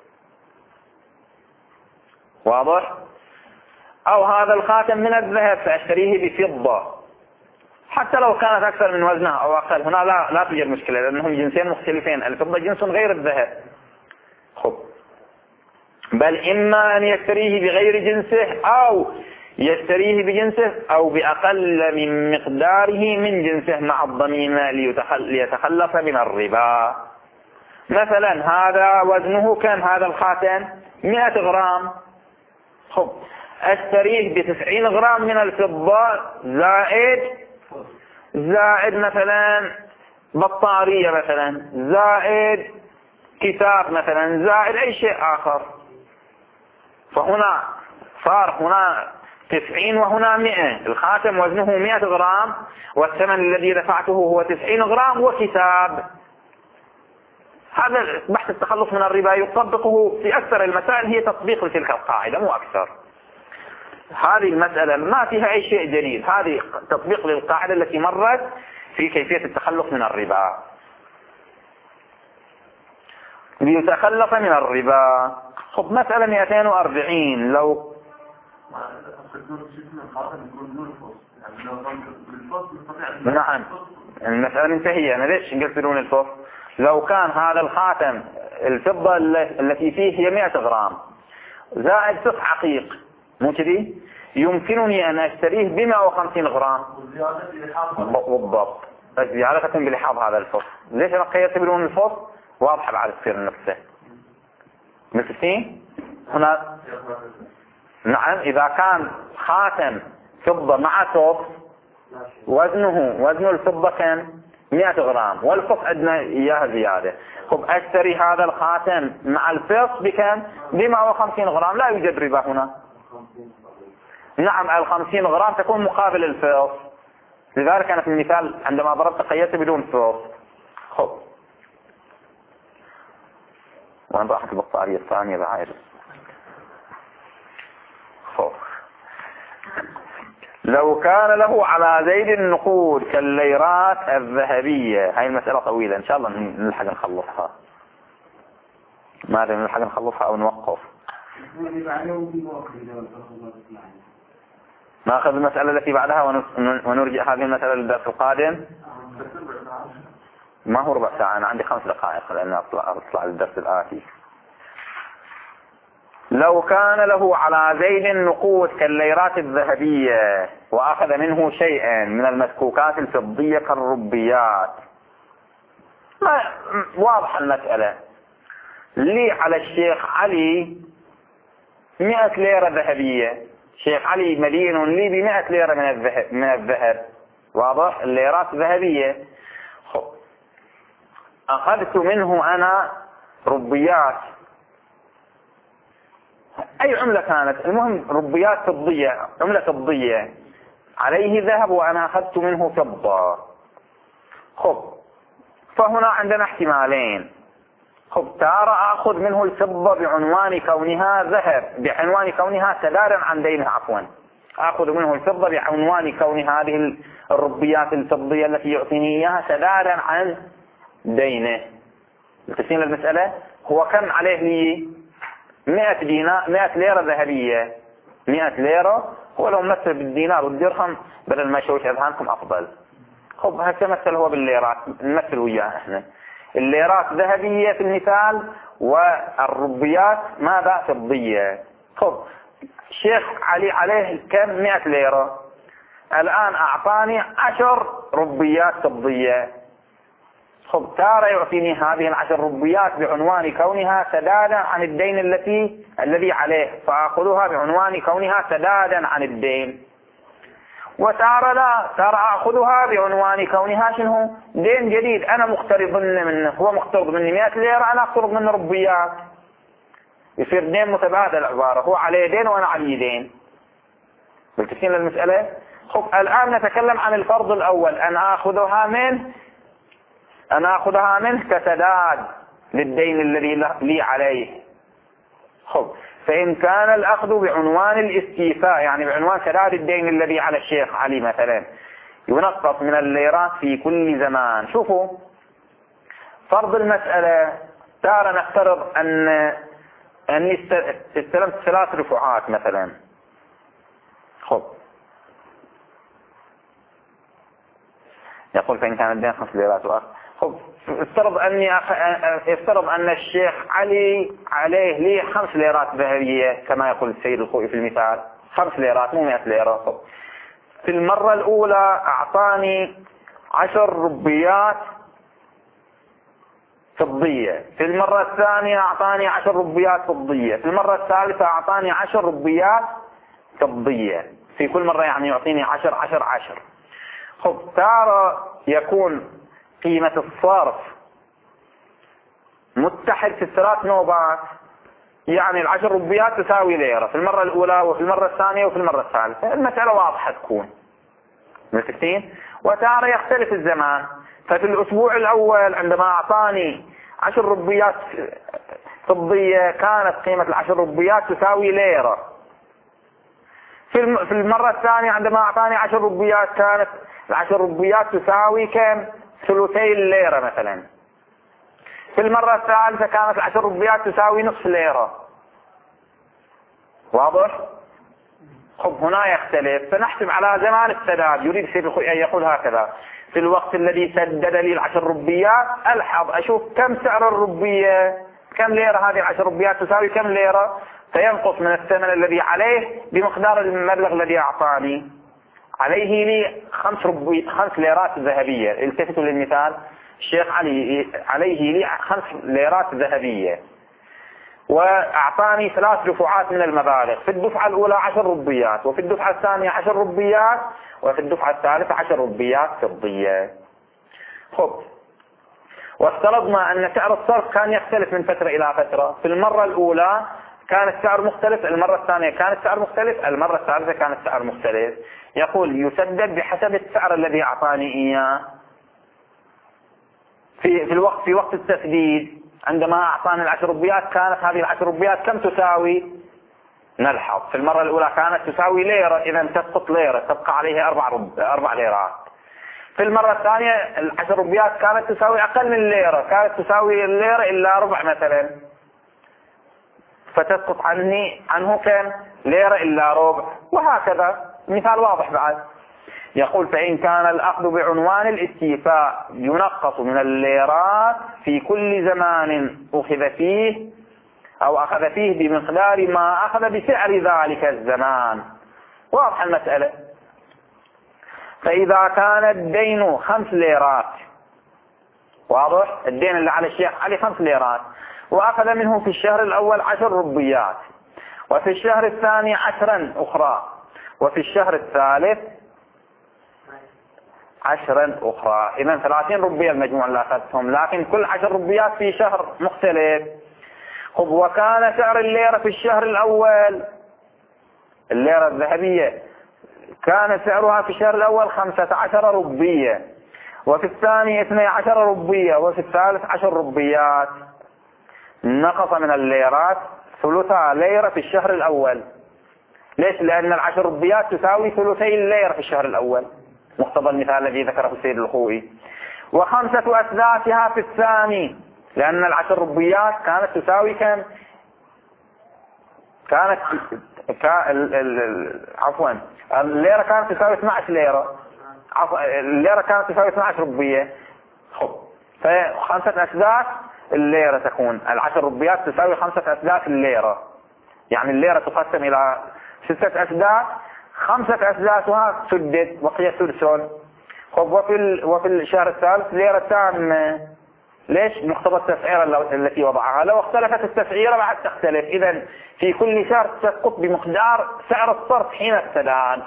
واضح؟ أو هذا الخاتم من الذهب فأشتريه بفضة، حتى لو كانت أكثر من وزنها أو أقل، هنا لا, لا توجد مشكلة لأنهم جنسين مختلفين، الفضة جنس غير الذهب. خب بل إما أن يشتريه بغير جنسه أو يشتريه بجنسه أو بأقل من مقداره من جنسه مع الضميمة ليتخلص من الربا. مثلا هذا وزنه كان هذا الخاتم مئة غرام، خب أشتريه بتسعين غرام من الفضة زائد زائد مثلا بطارية مثلا، زائد كتاب مثلا، زائد أي شيء آخر، فهنا صار هنا تسعين وهنا مئة، الخاتم وزنه مئة غرام والثمن الذي دفعته هو تسعين غرام وكتاب. هذا بحث التخلص من الربا يطبقه في أكثر المسائل، هي تطبيق لتلك القاعدة مو أكثر. هذه المسألة ما فيها أي شيء جديد، هذه تطبيق للقاعدة التي مرت في كيفية التخلص من الربا. ليتخلص من الربا. خب مسألة مئتين وأربعين، لو نعم المسألة منتهية، أنا ليش قلت بدون الفصل؟ لو كان هذا الخاتم الفضة التي فيه هي مئة غرام زائد ست عقيق، مو كذي؟ يمكنني أن أشتريه بمئة وخمسين غرام بالضبط، زيادة بلحاظ هذا الفصل. ليش أنا قيدت بدون الفصل؟ واضحة بعد تصير نفسه متفقين هنا. نعم إذا كان خاتم فضة مع صف وزنه وزن الفضة كان مئة غرام والفص عندنا إياها زيادة، خب أشتري هذا الخاتم مع الفص بكم؟ بمئة وخمسين غرام، لا يوجد ربا هنا. نعم الخمسين غرام تكون مقابل الفص، لذلك أنا في المثال عندما ضربت قيدت بدون فص. خب وين راحت البطارية الثانية بعد؟ خب لو كان له على زيد النقود كالليرات الذهبية، هاي المسألة طويلة إن شاء الله نلحق نخلصها، ماذا نلحق نخلصها أو نوقف؟ ناخذ المسألة التي بعدها ونرجع هذه المسألة للدرس القادم. ما هو ربع ساعة، أنا عندي خمس دقائق لأن أطلع, أطلع للدرس الآتي. لو كان له على زيد النقود كالليرات الذهبية وأخذ منه شيئا من المسكوكات الفضية كالربيات، ما واضح المسألة. لي على الشيخ علي مئة ليرة ذهبية، شيخ علي مدين لي بمئة ليرة من الذهب من الذهب واضح، الليرات ذهبية. أخذت منه أنا ربيات، أي عملة كانت، المهم ربيات فضية، عملة فضية عليه ذهب وأنا أخذت منه فضة. خب فهنا عندنا احتمالين. خب تارة أخذ منه الفضة بعنوان كونها ذهب، بعنوان كونها سدادا عن دينه، عفوا أخذ منه الفضة بعنوان كون هذه الربيات الفضية التي يعطيني إياها سدادا عن دينه. تسين المسألة، هو كم عليه لي؟ مئة دينار، مئة ليرة ذهبية، مئة ليرة، هو لو مثل بالدينار والدرهم بدل ما يشوش أذهانكم أفضل. خب هسه مثل هو بالليرات، نمثل وياه احنا الليرات ذهبية في المثال والربيات ماذا؟ فضية. خب شيخ علي عليه كم؟ مئة ليرة، الآن أعطاني عشر ربيات فضية. خب تارة يعطيني هذه العشر ربيات بعنوان كونها سدادا عن الدين التي الذي عليه، فأخذها بعنوان كونها سدادا عن الدين. وتارة لا، تارة أخذها بعنوان كونها شنو؟ دين جديد، أنا مقترض منه، هو مقترض مني مئة ليرة، أنا أقترض منه ربيات، يصير دين متبادل عبارة، هو عليه دين وأنا علي دين. بالتسين للمسألة. خب الآن نتكلم عن الفرض الأول، أن أخذها من أنا أخذها منه كسداد للدين الذي لي عليه. خب فإن كان الأخذ بعنوان الاستيفاء يعني بعنوان سداد الدين الذي على الشيخ علي مثلا ينقص من الليرات في كل زمان. شوفوا فرض المسألة، ترى نفترض أن أني استلمت ثلاث رفعات مثلا. خب يقول فإن كان الدين خمس ليرات وأخ. خب افترض أني أخ... افترض أن الشيخ علي عليه لي خمس ليرات ذهبية كما يقول السيد الخوئي في المثال، خمس ليرات مو مئة ليرة. خب في المرة الأولى أعطاني عشر ربيات فضية، في المرة الثانية أعطاني عشر ربيات فضية، في المرة الثالثة أعطاني عشر ربيات فضية، في كل مرة يعني يعطيني عشر عشر عشر. خب ترى يكون قيمة الصرف متحد في الثلاث نوبات، يعني العشر ربيات تساوي ليرة في المرة الأولى وفي المرة الثانية وفي المرة الثالثة. المسألة واضحة تكون متفقين. وتارة يختلف الزمان، ففي الأسبوع الأول عندما أعطاني عشر ربيات فضية كانت قيمة العشر ربيات تساوي ليرة. في المرة الثانية عندما أعطاني عشر ربيات كانت العشر ربيات تساوي كم؟ ثلثي الليرة مثلا. في المرة الثالثة كانت العشر ربيات تساوي نصف ليرة. واضح؟ خب هنا يختلف، فنحسب على زمان السداد. يريد السيد الخوئي أن يقول هكذا: في الوقت الذي سدد لي العشر ربيات ألحظ أشوف كم سعر الربية، كم ليرة هذه العشر ربيات تساوي كم ليرة، فينقص من الثمن الذي عليه بمقدار المبلغ الذي أعطاني. عليه لي خمس, ربي... خمس ليرات ذهبية. التفتوا للمثال، الشيخ علي عليه لي خمس ليرات ذهبية وأعطاني ثلاث دفعات من المبالغ. في الدفعة الأولى عشر ربيات، وفي الدفعة الثانية عشر ربيات، وفي الدفعة الثالثة عشر ربيات فضية. خب وافترضنا أن سعر الصرف كان يختلف من فترة إلى فترة. في المرة الأولى كان السعر مختلف، المرة الثانية كان السعر مختلف، المرة الثالثة كان السعر مختلف. يقول يسدد بحسب السعر الذي أعطاني إياه في في الوقت في وقت التسديد. عندما أعطاني العشر ربيات كانت هذه العشر ربيات كم تساوي؟ نلحظ في المرة الأولى كانت تساوي ليرة، إذا تسقط ليرة تبقى عليها أربع رب أربع ليرات. في المرة الثانية العشر ربيات كانت تساوي أقل من ليرة، كانت تساوي الليرة إلا ربع مثلا، فتسقط عني عنه كم؟ ليرة إلا ربع، وهكذا. مثال واضح بعد. يقول فإن كان الأخذ بعنوان الاستيفاء ينقص من الليرات في كل زمان أخذ فيه أو أخذ فيه بمقدار ما أخذ بسعر ذلك الزمان. واضح المسألة. فإذا كان الدين خمس ليرات، واضح الدين اللي على الشيخ علي خمس ليرات، وأخذ منه في الشهر الأول عشر ربيات، وفي الشهر الثاني عشرا أخرى، وفي الشهر الثالث عشرا أخرى، إذا ثلاثين ربية المجموع اللي أخذتهم، لكن كل عشر ربيات في شهر مختلف. خب وكان سعر الليرة في الشهر الأول، الليرة الذهبية كان سعرها في الشهر الأول خمسة عشر ربية، وفي الثاني اثني عشر ربية، وفي الثالث عشر ربيات. نقص من الليرات ثلثا ليرة في الشهر الأول. ليش؟ لأن العشر ربيات تساوي ثلثي الليرة في الشهر الأول، مقتضى المثال الذي ذكره السيد الخوئي. وخمسة أثلاثها في الثاني، لأن العشر ربيات كانت تساوي كم؟ كانت كا... ال... ال... عفوا الليرة كانت تساوي اثني عشر ليرة، عفوا الليرة كانت تساوي اثني عشر ربية. خب فخمسة أثلاث الليرة تكون، العشر ربيات تساوي خمسة أثلاث الليرة، يعني الليرة تقسم إلى ستة أثلاث، خمسة أثلاثها سدد وقية سدسون. خب وفي ال... وفي الشهر الثالث ليرة تامة. ليش؟ مقتضى التسعيرة التي وضعها. لو اختلفت التسعيرة بعد تختلف. إذا في كل شهر تسقط بمقدار سعر الصرف حين السداد.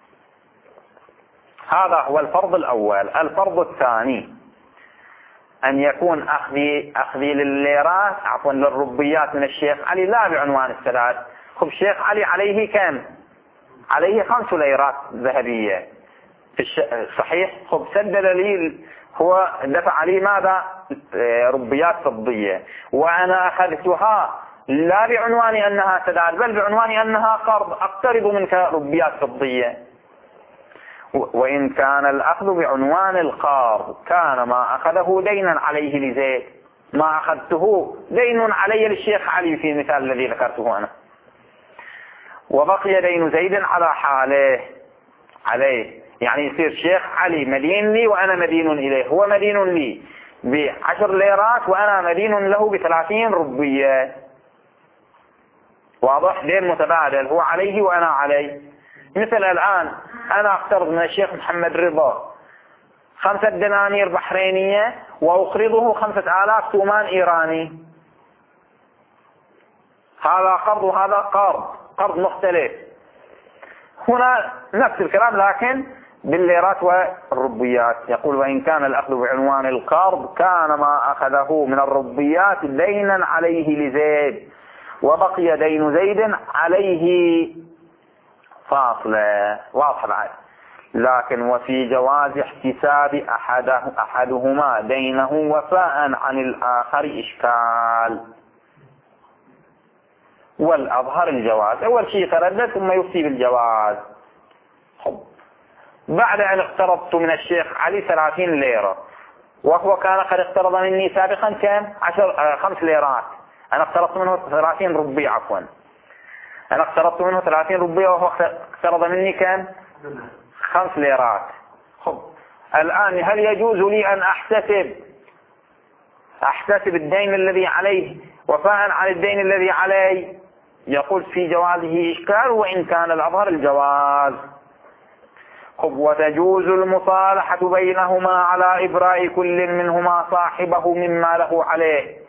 هذا هو الفرض الأول. الفرض الثاني أن يكون أخذي أخذي للليرات عفوا للربيات من الشيخ علي لا بعنوان السداد. خب الشيخ علي عليه كم؟ عليه خمس ليرات ذهبية في الش... صحيح. خب سدد لي هو دفع لي ماذا؟ ربيات فضية، وأنا أخذتها لا بعنوان أنها سداد بل بعنوان أنها قرض، أقترض منك ربيات فضية. وإن كان الأخذ بعنوان القرض كان ما أخذه دينا عليه لزيد، ما أخذته دين علي للشيخ علي في المثال الذي ذكرته أنا، وبقي دين زيد على حاله عليه، يعني يصير شيخ علي مدين لي وأنا مدين إليه، هو مدين لي بعشر ليرات وأنا مدين له بثلاثين ربية. واضح؟ دين متبادل، هو عليه وأنا عليه. مثل الآن أنا أقترض من الشيخ محمد رضا خمسة دنانير بحرينية وأقرضه خمسة آلاف تومان إيراني، هذا قرض وهذا قرض، قرض مختلف. هنا نفس الكلام لكن بالليرات والربيات. يقول وإن كان الأخذ بعنوان القرض كان ما أخذه من الربيات دينا عليه لزيد، وبقي دين زيد عليه فاصلة. واضح بعد؟ لكن وفي جواز احتساب أحده أحدهما دينه وفاء عن الآخر إشكال، والأظهر الجواز. أول شيء يتردد ثم يفتي بالجواز. بعد أن اقترضت من الشيخ علي ثلاثين ليرة وهو كان قد اقترض مني سابقا كم؟ عشر خمس ليرات، أنا اقترضت منه ثلاثين ربيع عفوا أنا اقترضت منه ثلاثين ربيع وهو اقترض مني كم؟ خمس ليرات. خب الآن هل يجوز لي أن أحتسب أحتسب الدين الذي عليه وفاء عن الدين الذي عليه؟ يقول في جوازه إشكال، وإن كان الأظهر الجواز. خب وتجوز المصالحة بينهما على إبراء كل منهما صاحبه مما له عليه.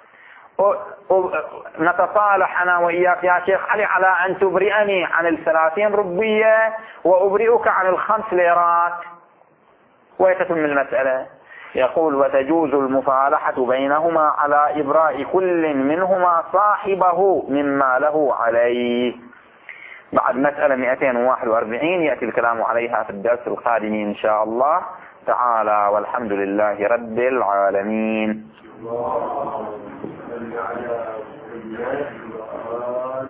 نتصالح أنا وإياك يا شيخ علي على أن تبرئني عن الثلاثين ربية وأبرئك عن الخمس ليرات ويتتم المسألة. يقول وتجوز المصالحة بينهما على إبراء كل منهما صاحبه مما له عليه. بعد مسألة مئتين وواحد وأربعين يأتي الكلام عليها في الدرس القادم إن شاء الله تعالى، والحمد لله رب العالمين.